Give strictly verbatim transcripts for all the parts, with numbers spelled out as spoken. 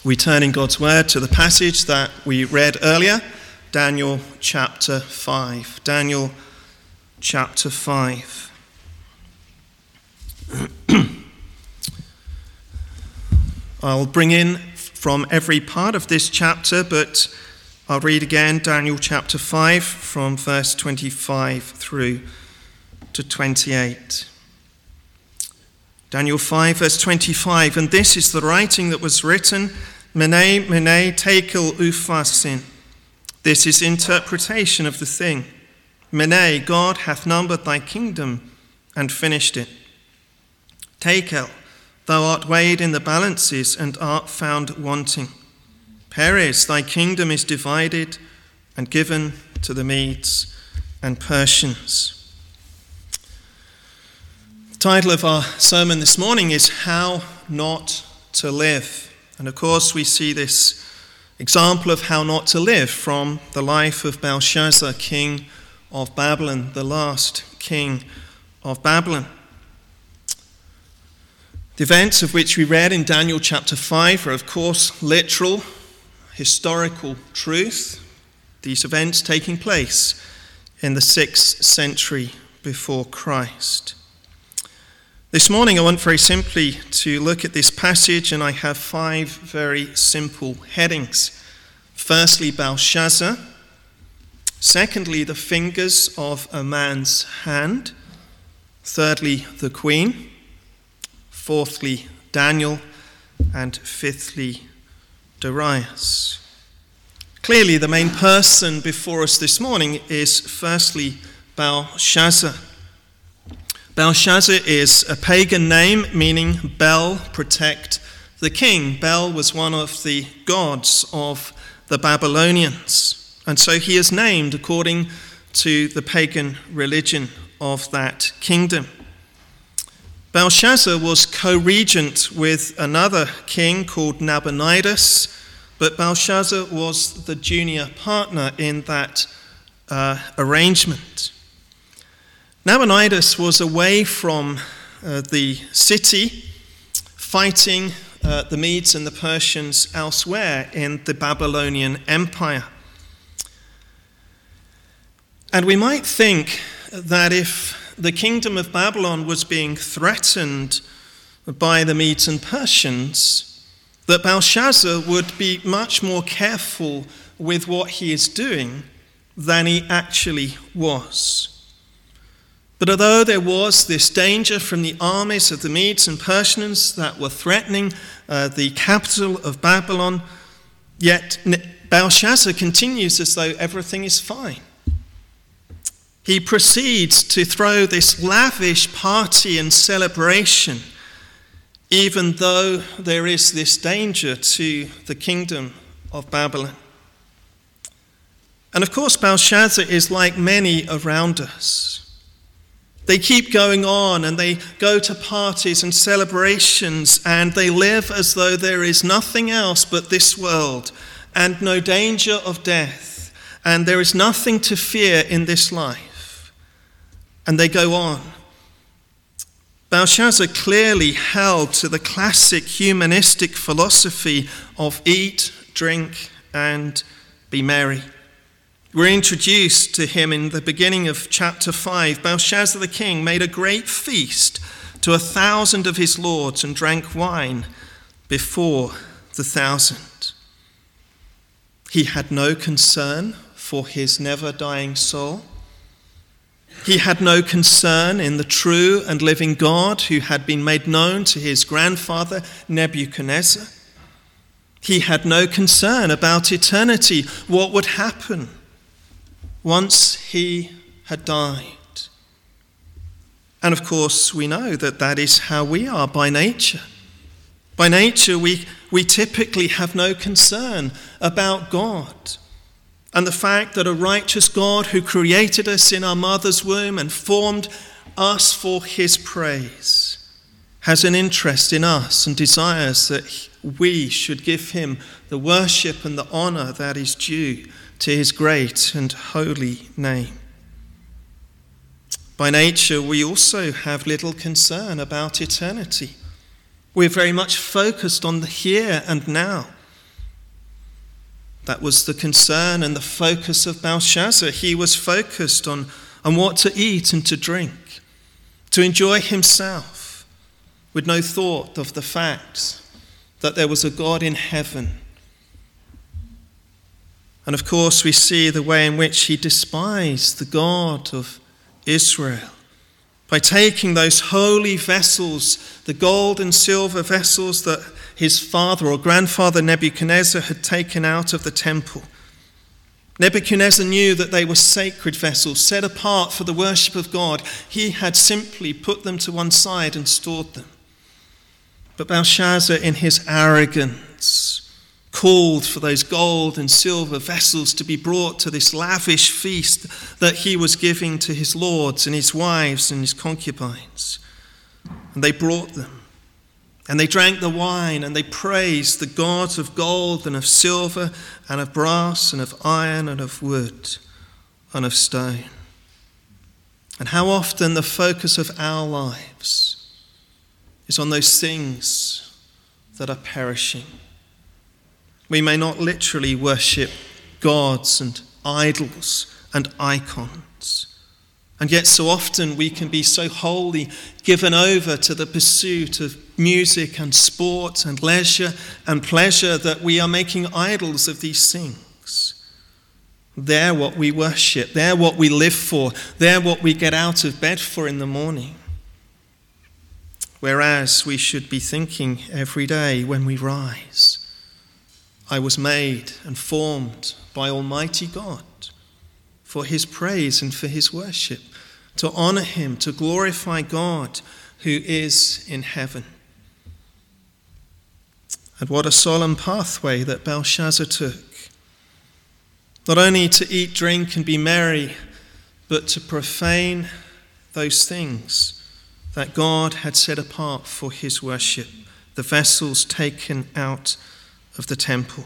We turn in God's word to the passage that we read earlier, Daniel chapter five. Daniel chapter five. I'll bring in from every part of this chapter, but I'll read again Daniel chapter five from verse twenty-five through to twenty-eight. Daniel five, verse twenty-five, and this is the writing that was written, Mene, Mene, Tekel, Upharsin. This is interpretation of the thing. Mene, God hath numbered thy kingdom and finished it. Tekel, thou art weighed in the balances and art found wanting. Peres, thy kingdom is divided and given to the Medes and Persians. The title of our sermon this morning is How Not to Live. And of course we see this example of how not to live from the life of Belshazzar, king of Babylon, the last king of Babylon. The events of which we read in Daniel chapter five are of course literal, historical truth. These events taking place in the sixth century before Christ. This morning I want very simply to look at this passage, and I have five very simple headings. Firstly, Belshazzar. Secondly, the fingers of a man's hand. Thirdly, the queen. Fourthly, Daniel. And fifthly, Darius. Clearly, the main person before us this morning is firstly Belshazzar. Belshazzar is a pagan name meaning Bel, protect the king. Bel was one of the gods of the Babylonians, and so he is named according to the pagan religion of that kingdom. Belshazzar was co-regent with another king called Nabonidus, but Belshazzar was the junior partner in that uh, arrangement. Nabonidus was away from uh, the city, fighting uh, the Medes and the Persians elsewhere in the Babylonian Empire. And we might think that if the kingdom of Babylon was being threatened by the Medes and Persians, that Belshazzar would be much more careful with what he is doing than he actually was. But although there was this danger from the armies of the Medes and Persians that were threatening uh, the capital of Babylon, yet Belshazzar continues as though everything is fine. He proceeds to throw this lavish party and celebration, even though there is this danger to the kingdom of Babylon. And of course, Belshazzar is like many around us. They keep going on and they go to parties and celebrations and they live as though there is nothing else but this world and no danger of death, and there is nothing to fear in this life. And they go on. Belshazzar clearly held to the classic humanistic philosophy of eat, drink, and be merry. We're introduced to him in the beginning of chapter five. Belshazzar the king made a great feast to a thousand of his lords and drank wine before the thousand. He had no concern for his never-dying soul. He had no concern in the true and living God who had been made known to his grandfather Nebuchadnezzar. He had no concern about eternity, what would happen once he had died. And of course, we know that that is how we are by nature. By nature, we, we typically have no concern about God and the fact that a righteous God who created us in our mother's womb and formed us for his praise has an interest in us and desires that we should give him the worship and the honor that is due to his great and holy name. By nature, we also have little concern about eternity. We're very much focused on the here and now. That was the concern and the focus of Belshazzar. He was focused on, on what to eat and to drink, to enjoy himself, with no thought of the fact that there was a God in heaven. And of course, we see the way in which he despised the God of Israel by taking those holy vessels, the gold and silver vessels that his father or grandfather Nebuchadnezzar had taken out of the temple. Nebuchadnezzar knew that they were sacred vessels set apart for the worship of God. He had simply put them to one side and stored them. But Belshazzar, in his arrogance, called for those gold and silver vessels to be brought to this lavish feast that he was giving to his lords and his wives and his concubines. And they brought them. And they drank the wine and they praised the gods of gold and of silver and of brass and of iron and of wood and of stone. And how often the focus of our lives is on those things that are perishing. We may not literally worship gods and idols and icons. And yet so often we can be so wholly given over to the pursuit of music and sport and leisure and pleasure that we are making idols of these things. They're what we worship. They're what we live for. They're what we get out of bed for in the morning. Whereas we should be thinking every day when we rise, I was made and formed by Almighty God for his praise and for his worship, to honor him, to glorify God who is in heaven. And what a solemn pathway that Belshazzar took. Not only to eat, drink, and be merry, but to profane those things that God had set apart for his worship, the vessels taken out of the temple.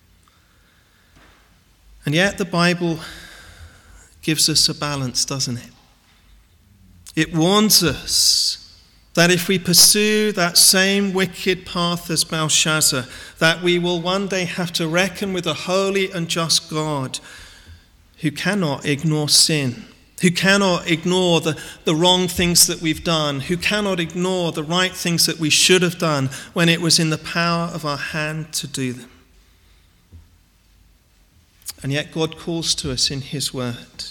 And yet the Bible gives us a balance, doesn't it? It warns us that if we pursue that same wicked path as Belshazzar, that we will one day have to reckon with a holy and just God who cannot ignore sin, who cannot ignore the, the wrong things that we've done, who cannot ignore the right things that we should have done when it was in the power of our hand to do them. And yet God calls to us in his word.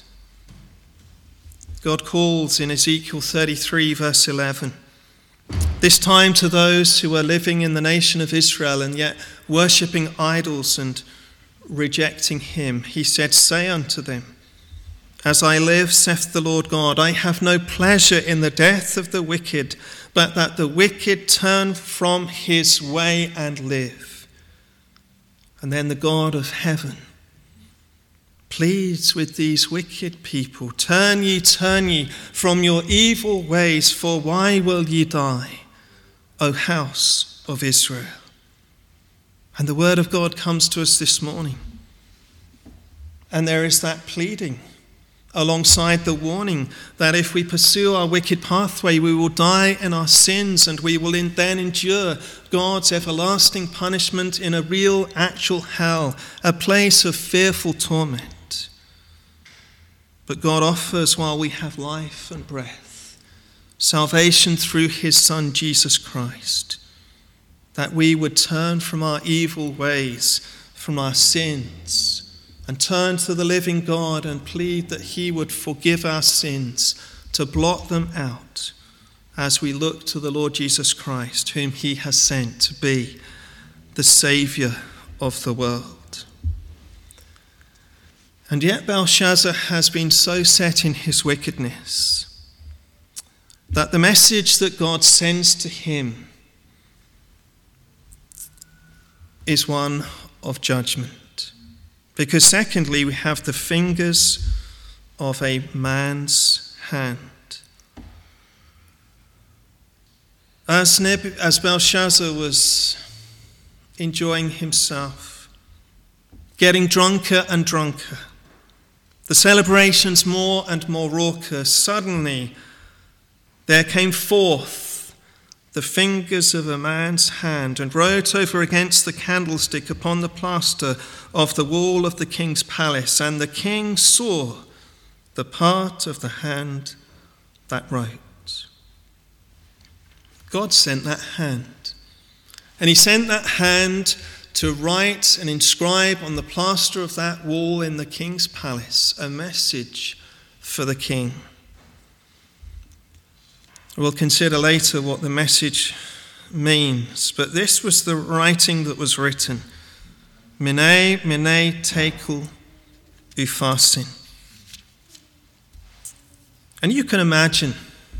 God calls in Ezekiel thirty-three, verse eleven, this time to those who are living in the nation of Israel and yet worshipping idols and rejecting him. He said, say unto them, as I live, saith the Lord God, I have no pleasure in the death of the wicked, but that the wicked turn from his way and live. And then the God of heaven pleads with these wicked people, turn ye, turn ye from your evil ways, for why will ye die, O house of Israel? And the word of God comes to us this morning. And there is that pleading alongside the warning that if we pursue our wicked pathway, we will die in our sins and we will then endure God's everlasting punishment in a real, actual hell, a place of fearful torment. But God offers, while we have life and breath, salvation through his Son, Jesus Christ, that we would turn from our evil ways, from our sins, and turn to the living God and plead that he would forgive our sins, to blot them out as we look to the Lord Jesus Christ, whom he has sent to be the Saviour of the world. And yet Belshazzar has been so set in his wickedness that the message that God sends to him is one of judgment. Because secondly, we have the fingers of a man's hand. As, Neb- as Belshazzar was enjoying himself, getting drunker and drunker, the celebrations more and more raucous, suddenly there came forth the fingers of a man's hand, and wrote over against the candlestick upon the plaster of the wall of the king's palace. And the king saw the part of the hand that wrote. God sent that hand. And he sent that hand to write and inscribe on the plaster of that wall in the king's palace a message for the king. We'll consider later what the message means, but this was the writing that was written. Mene, mene, tekel, upharsin. And you can imagine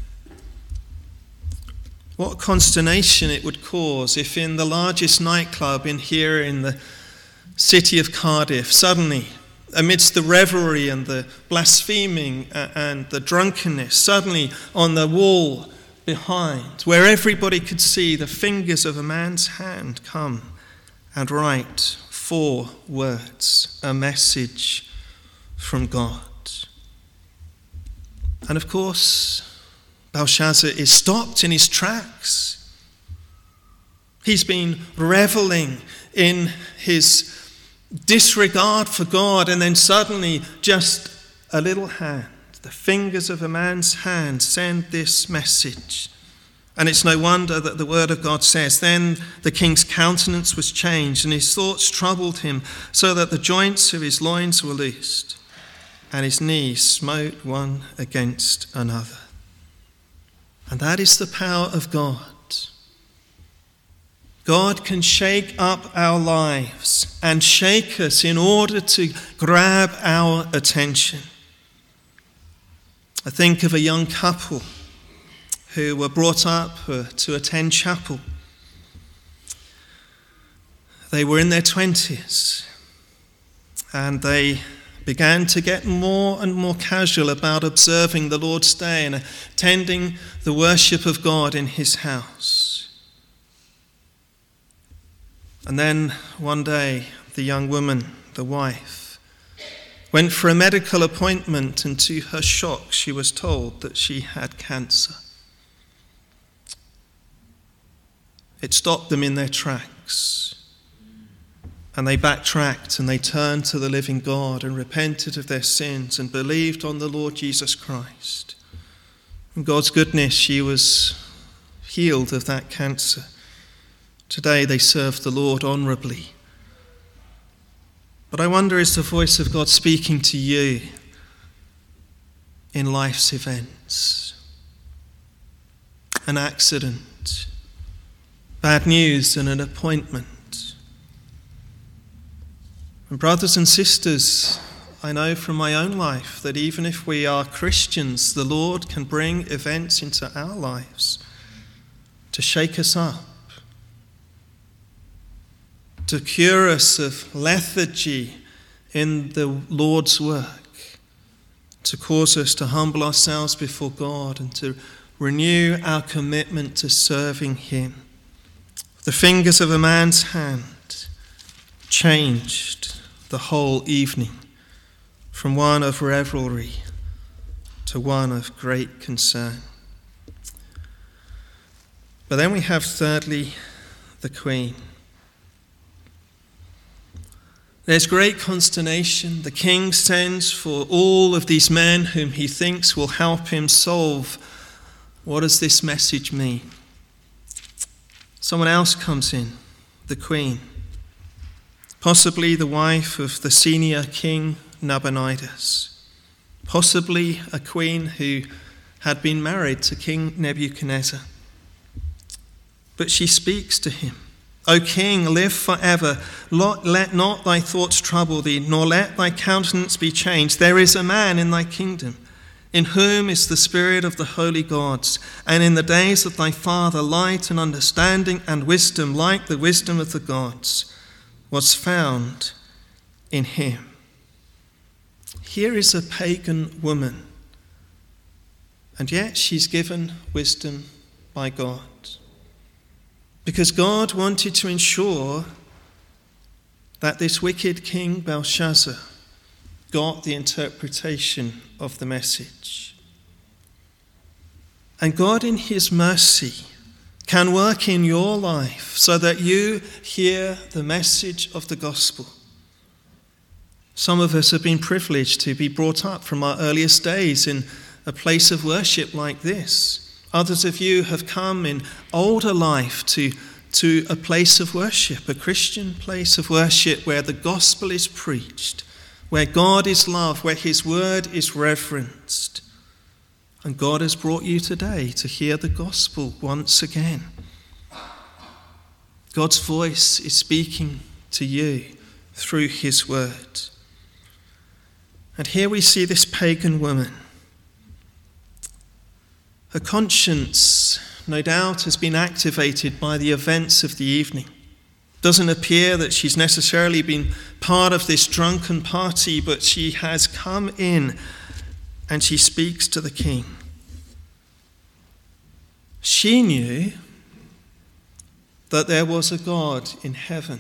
what consternation it would cause if in the largest nightclub in here in the city of Cardiff, suddenly, amidst the revelry and the blaspheming and the drunkenness, suddenly on the wall behind, where everybody could see the fingers of a man's hand come and write four words, a message from God. And of course, Belshazzar is stopped in his tracks. He's been reveling in his disregard for God, and then suddenly just a little hand, the fingers of a man's hand, send this message. And it's no wonder that the word of God says, then the king's countenance was changed, and his thoughts troubled him, so that the joints of his loins were loosed, and his knees smote one against another. And that is the power of God. God can shake up our lives and shake us in order to grab our attention. I think of a young couple who were brought up uh, to attend chapel. They were in their twenties, and they began to get more and more casual about observing the Lord's Day and attending the worship of God in his house. And then one day, the young woman, the wife, went for a medical appointment, and to her shock, she was told that she had cancer. It stopped them in their tracks. And they backtracked, and they turned to the living God and repented of their sins and believed on the Lord Jesus Christ. In God's goodness, she was healed of that cancer. Today they serve the Lord honourably. But I wonder, is the voice of God speaking to you in life's events? An accident, bad news, and an appointment. And brothers and sisters, I know from my own life that even if we are Christians, the Lord can bring events into our lives to shake us up, to cure us of lethargy in the Lord's work, to cause us to humble ourselves before God and to renew our commitment to serving him. The fingers of a man's hand changed the whole evening from one of revelry to one of great concern. But then we have thirdly the queen. There's great consternation. The king sends for all of these men whom he thinks will help him solve what does this message mean. Someone else comes in, the queen. Possibly the wife of the senior king Nabonidus. Possibly a queen who had been married to King Nebuchadnezzar. But she speaks to him. O king, live forever. Let not thy thoughts trouble thee, nor let thy countenance be changed. There is a man in thy kingdom, in whom is the spirit of the holy gods, and in the days of thy father light and understanding and wisdom, like the wisdom of the gods, was found in him. Here is a pagan woman, and yet she's given wisdom by God. Because God wanted to ensure that this wicked king Belshazzar got the interpretation of the message. And God in his mercy can work in your life so that you hear the message of the gospel. Some of us have been privileged to be brought up from our earliest days in a place of worship like this. Others of you have come in older life to, to a place of worship, a Christian place of worship where the gospel is preached, where God is loved, where his word is reverenced. And God has brought you today to hear the gospel once again. God's voice is speaking to you through his word. And here we see this pagan woman. Her conscience, no doubt, has been activated by the events of the evening. Doesn't appear that she's necessarily been part of this drunken party, but she has come in and she speaks to the king. She knew that there was a God in heaven.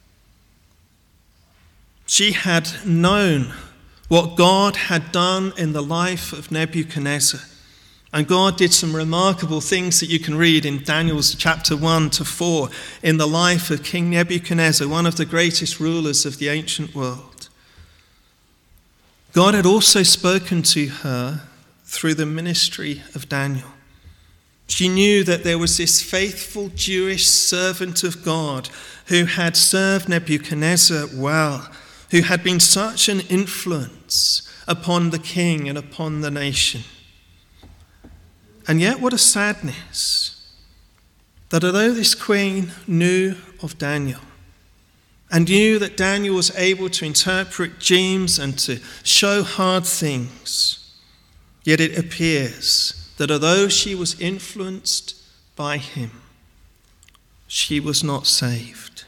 She had known what God had done in the life of Nebuchadnezzar. And God did some remarkable things that you can read in Daniel's chapter one to four in the life of King Nebuchadnezzar, one of the greatest rulers of the ancient world. God had also spoken to her through the ministry of Daniel. She knew that there was this faithful Jewish servant of God who had served Nebuchadnezzar well, who had been such an influence upon the king and upon the nation. And yet what a sadness that although this queen knew of Daniel and knew that Daniel was able to interpret dreams and to show hard things, yet it appears that although she was influenced by him, she was not saved.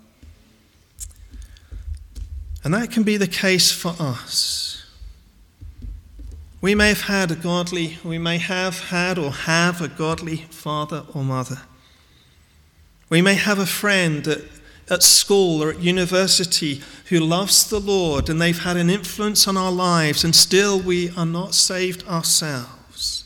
And that can be the case for us. We may have had a godly, we may have had or have a godly father or mother. We may have a friend at, at school or at university who loves the Lord and they've had an influence on our lives, and still we are not saved ourselves.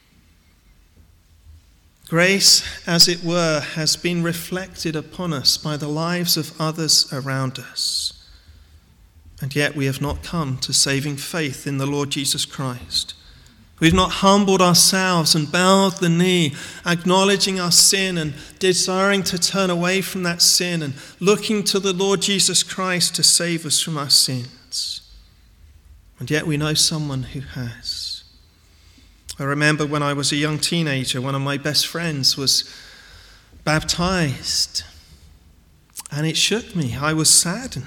Grace, as it were, has been reflected upon us by the lives of others around us. And yet we have not come to saving faith in the Lord Jesus Christ. We've not humbled ourselves and bowed the knee, acknowledging our sin and desiring to turn away from that sin and looking to the Lord Jesus Christ to save us from our sins. And yet we know someone who has. I remember when I was a young teenager, one of my best friends was baptized. And it shook me. I was saddened.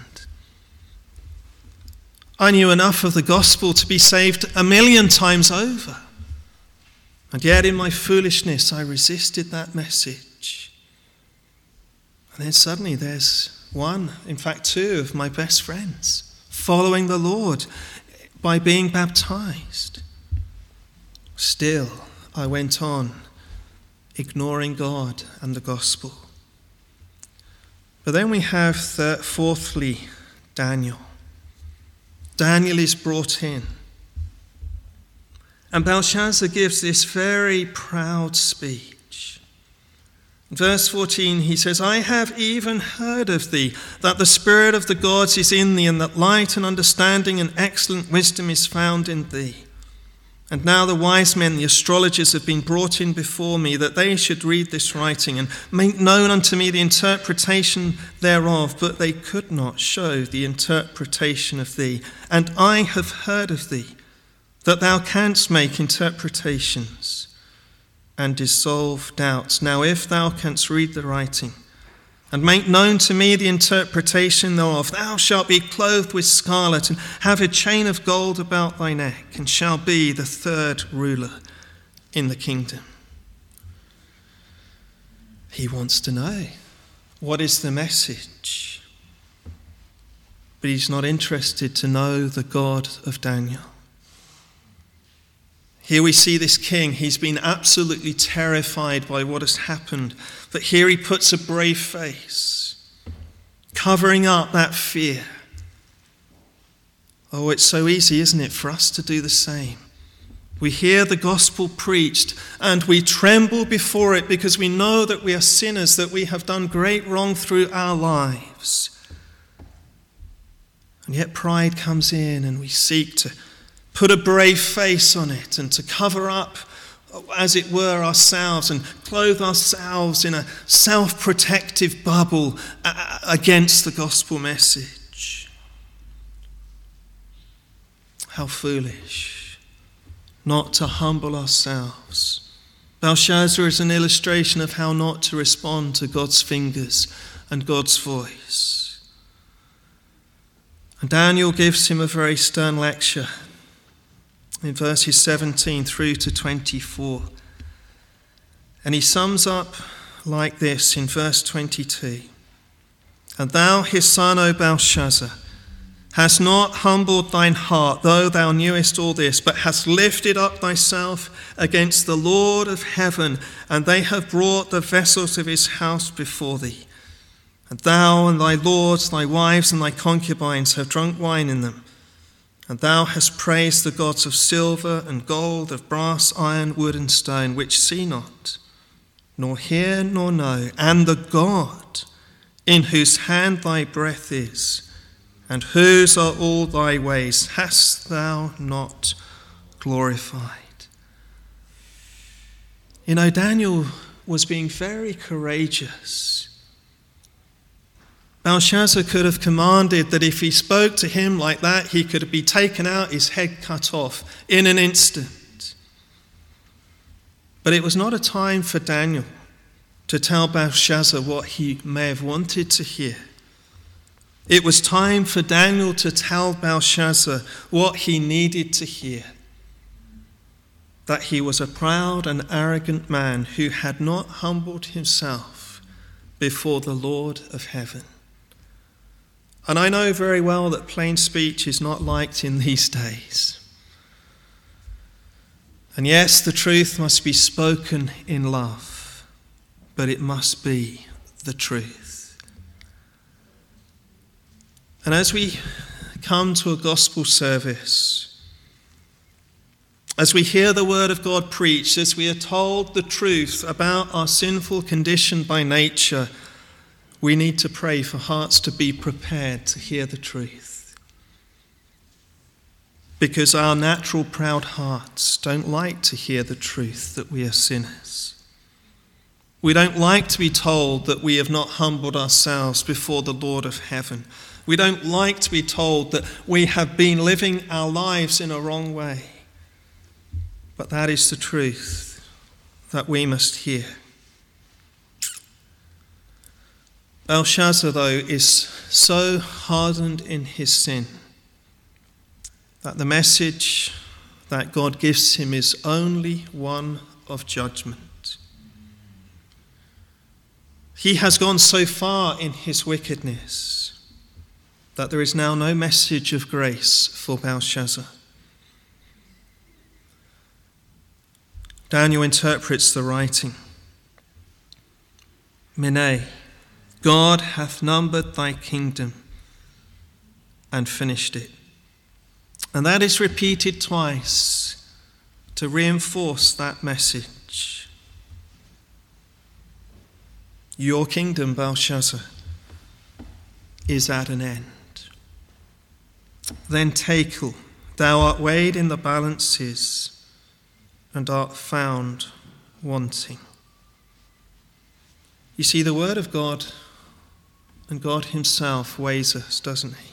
I knew enough of the gospel to be saved a million times over. And yet in my foolishness, I resisted that message. And then suddenly there's one, in fact two of my best friends following the Lord by being baptized. Still, I went on ignoring God and the gospel. But then we have, the, fourthly, Daniel. Daniel is brought in. And Belshazzar gives this very proud speech. In verse fourteen, he says, I have even heard of thee, that the spirit of the gods is in thee, and that light and understanding and excellent wisdom is found in thee. And now the wise men, the astrologers, have been brought in before me, that they should read this writing and make known unto me the interpretation thereof, but they could not show the interpretation of thee. And I have heard of thee, that thou canst make interpretations and dissolve doubts. Now if thou canst read the writing, and make known to me the interpretation thereof, thou shalt be clothed with scarlet, and have a chain of gold about thy neck, and shall be the third ruler in the kingdom. He wants to know what is the message, but he's not interested to know the God of Daniel. Here we see this king. He's been absolutely terrified by what has happened. But here he puts a brave face, covering up that fear. Oh, it's so easy, isn't it, for us to do the same. We hear the gospel preached and we tremble before it because we know that we are sinners, that we have done great wrong through our lives. And yet pride comes in and we seek to put a brave face on it and to cover up, as it were, ourselves and clothe ourselves in a self-protective bubble against the gospel message. How foolish not to humble ourselves. Belshazzar is an illustration of how not to respond to God's fingers and God's voice. And Daniel gives him a very stern lecture in verses seventeen through to twenty-four. And he sums up like this in verse twenty-two. And thou, his son, O Belshazzar, hast not humbled thine heart, though thou knewest all this, but hast lifted up thyself against the Lord of heaven, and they have brought the vessels of his house before thee. And thou and thy lords, thy wives and thy concubines have drunk wine in them. And thou hast praised the gods of silver and gold, of brass, iron, wood, and stone, which see not, nor hear, nor know, and the God in whose hand thy breath is, and whose are all thy ways, hast thou not glorified? You know, Daniel was being very courageous. Belshazzar could have commanded that if he spoke to him like that, he could be taken out, his head cut off in an instant. But it was not a time for Daniel to tell Belshazzar what he may have wanted to hear. It was time for Daniel to tell Belshazzar what he needed to hear. That he was a proud and arrogant man who had not humbled himself before the Lord of heaven. And I know very well that plain speech is not liked in these days. And yes, the truth must be spoken in love, but it must be the truth. And as we come to a gospel service, as we hear the word of God preached, as we are told the truth about our sinful condition by nature, we need to pray for hearts to be prepared to hear the truth. Because our natural proud hearts don't like to hear the truth that we are sinners. We don't like to be told that we have not humbled ourselves before the Lord of heaven. We don't like to be told that we have been living our lives in a wrong way. But that is the truth that we must hear. Belshazzar, though, is so hardened in his sin that the message that God gives him is only one of judgment. He has gone so far in his wickedness that there is now no message of grace for Belshazzar. Daniel interprets the writing. Mene, God hath numbered thy kingdom and finished it. And that is repeated twice to reinforce that message. Your kingdom, Belshazzar, is at an end. Then Tekel, thou art weighed in the balances and art found wanting. You see, the word of God and God himself weighs us, doesn't he?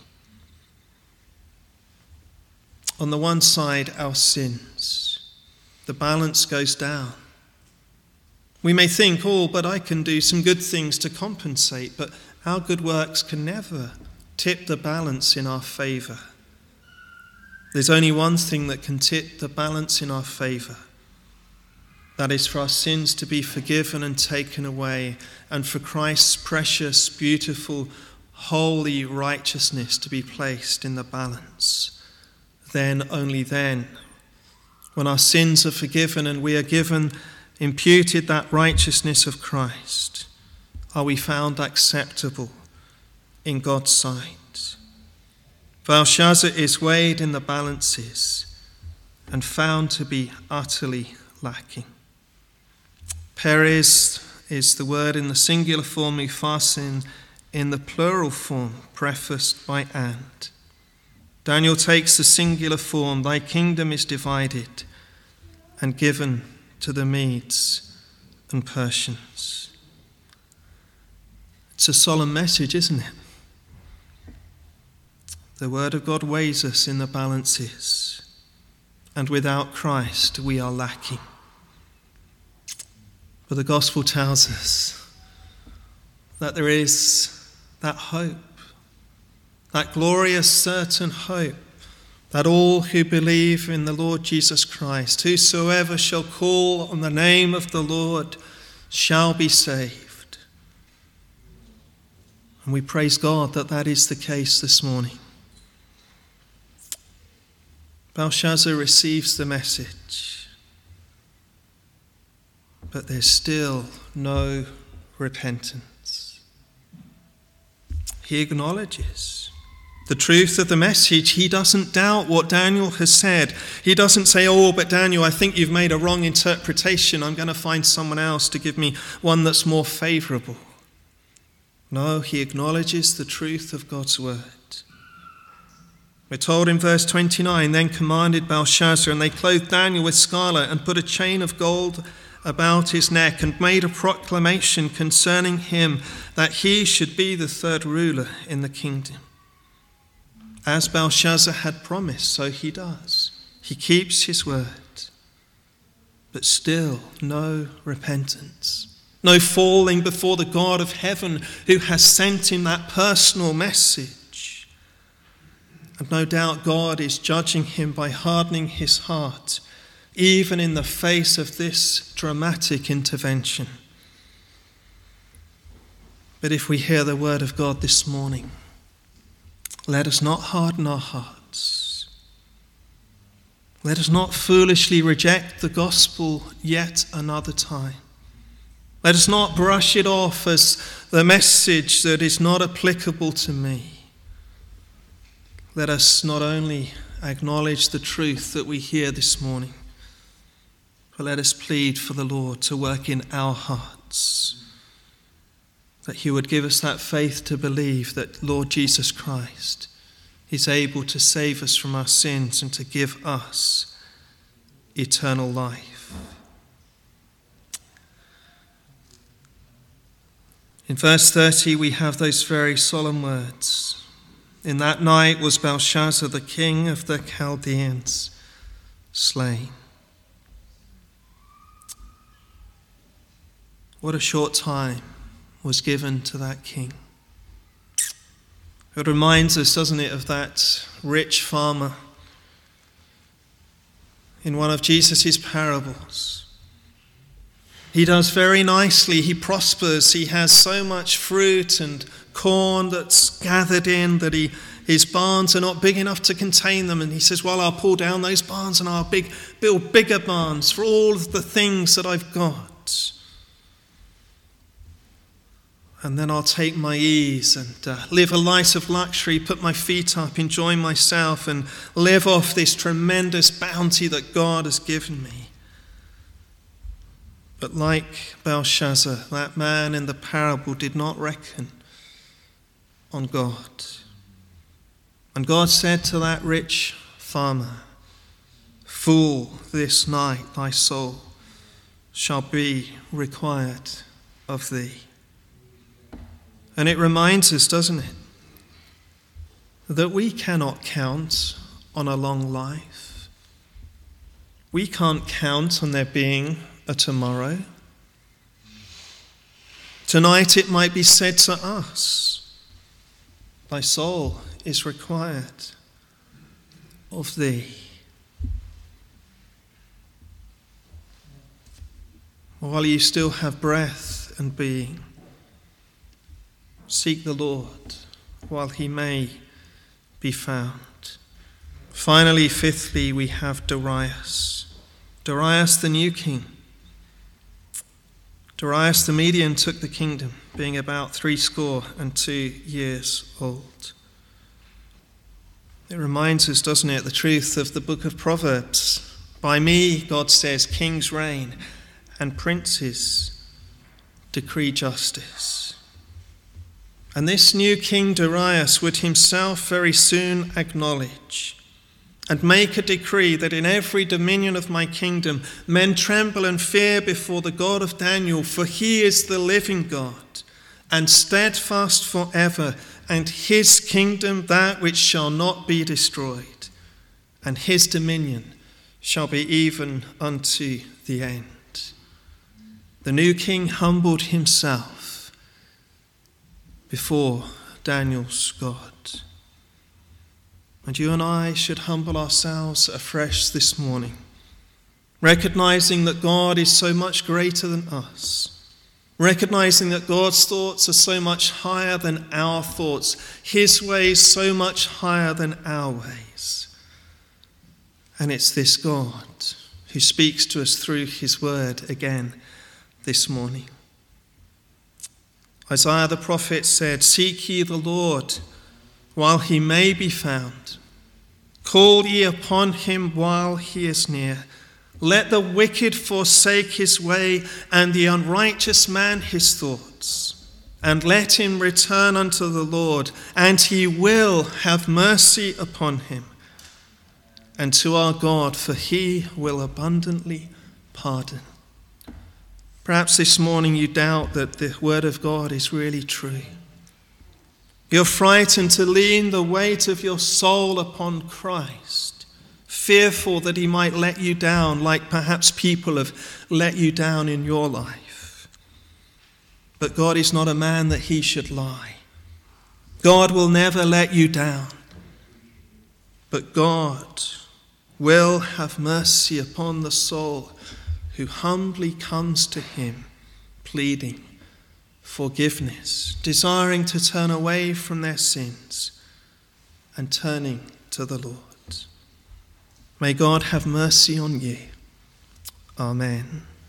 On the one side, our sins. The balance goes down. We may think, oh, but I can do some good things to compensate, but our good works can never tip the balance in our favour. There's only one thing that can tip the balance in our favour. That is for our sins to be forgiven and taken away, and for Christ's precious, beautiful, holy righteousness to be placed in the balance. Then, only then, when our sins are forgiven and we are given, imputed that righteousness of Christ, are we found acceptable in God's sight. Belshazzar is weighed in the balances, and found to be utterly lacking. Peres is the word in the singular form, upharsin in the plural form, prefaced by and. Daniel takes the singular form, thy kingdom is divided and given to the Medes and Persians. It's a solemn message, isn't it? The word of God weighs us in the balances, and without Christ we are lacking. But the gospel tells us that there is that hope, that glorious certain hope, that all who believe in the Lord Jesus Christ, whosoever shall call on the name of the Lord, shall be saved. And we praise God that that is the case this morning. Belshazzar receives the message, but there's still no repentance. He acknowledges the truth of the message. He doesn't doubt what Daniel has said. He doesn't say, oh, but Daniel, I think you've made a wrong interpretation. I'm going to find someone else to give me one that's more favorable. No, he acknowledges the truth of God's word. We're told in verse twenty-nine, then commanded Belshazzar, and they clothed Daniel with scarlet and put a chain of gold about his neck and made a proclamation concerning him that he should be the third ruler in the kingdom. As Belshazzar had promised, so he does. He keeps his word. But still, no repentance. No falling before the God of heaven who has sent him that personal message. And no doubt God is judging him by hardening his heart, even in the face of this dramatic intervention. But if we hear the word of God this morning, let us not harden our hearts. Let us not foolishly reject the gospel yet another time. Let us not brush it off as the message that is not applicable to me. Let us not only acknowledge the truth that we hear this morning, but let us plead for the Lord to work in our hearts, that he would give us that faith to believe that Lord Jesus Christ is able to save us from our sins and to give us eternal life. In verse thirty, we have those very solemn words. In that night was Belshazzar, the king of the Chaldeans, slain. What a short time was given to that king. It reminds us, doesn't it, of that rich farmer in one of Jesus' parables. He does very nicely, he prospers, he has so much fruit and corn that's gathered in that he, his barns are not big enough to contain them. And he says, well, I'll pull down those barns and I'll big, build bigger barns for all of the things that I've got. And then I'll take my ease and uh, live a life of luxury, put my feet up, enjoy myself and live off this tremendous bounty that God has given me. But like Belshazzar, that man in the parable did not reckon on God. And God said to that rich farmer, fool, this night thy soul shall be required of thee. And it reminds us, doesn't it, that we cannot count on a long life. We can't count on there being a tomorrow. Tonight it might be said to us, thy soul is required of thee. While you still have breath and being, seek the Lord while he may be found. Finally, fifthly, we have Darius. Darius the new king. Darius the Median took the kingdom, being about three score and two years old. It reminds us, doesn't it, the truth of the book of Proverbs, By me, God says, kings reign and princes decree justice. And this new King Darius would himself very soon acknowledge and make a decree that in every dominion of my kingdom men tremble and fear before the God of Daniel, for he is the living God and steadfast forever, and his kingdom that which shall not be destroyed, and his dominion shall be even unto the end. The new king humbled himself before Daniel's God. And you and I should humble ourselves afresh this morning, recognizing that God is so much greater than us, recognizing that God's thoughts are so much higher than our thoughts, his ways so much higher than our ways. And it's this God who speaks to us through his word again this morning. Isaiah the prophet said, "Seek ye the Lord while he may be found. Call ye upon him while he is near. Let the wicked forsake his way, and the unrighteous man his thoughts. And let him return unto the Lord, and he will have mercy upon him. And to our God, for he will abundantly pardon." Perhaps this morning you doubt that the word of God is really true. You're frightened to lean the weight of your soul upon Christ, fearful that he might let you down like perhaps people have let you down in your life. But God is not a man that he should lie. God will never let you down. But God will have mercy upon the soul who humbly comes to him, pleading forgiveness, desiring to turn away from their sins and turning to the Lord. May God have mercy on you. Amen.